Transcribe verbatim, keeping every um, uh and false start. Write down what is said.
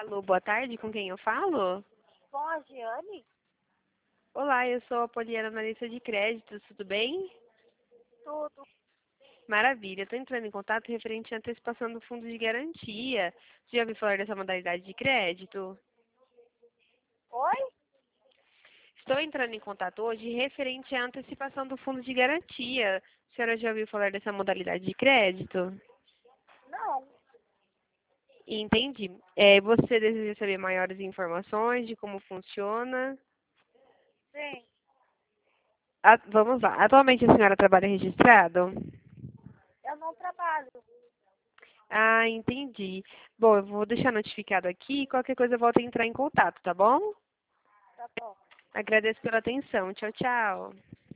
Alô, boa tarde, com quem eu falo? Com a Giane? Olá, eu sou a Poliana, analista de créditos, tudo bem? Tudo. Maravilha, estou entrando em contato referente à antecipação do fundo de garantia. Você já ouviu falar dessa modalidade de crédito? Oi? Estou entrando em contato hoje referente à antecipação do fundo de garantia. A senhora já ouviu falar dessa modalidade de crédito? Não. Entendi. É, você deseja saber maiores informações de como funciona? Sim. Ah, vamos lá. Atualmente a senhora trabalha registrado? Eu não trabalho. Ah, entendi. Bom, eu vou deixar notificado aqui e qualquer coisa eu volto a entrar em contato, tá bom? Tá bom. Agradeço pela atenção. Tchau, tchau.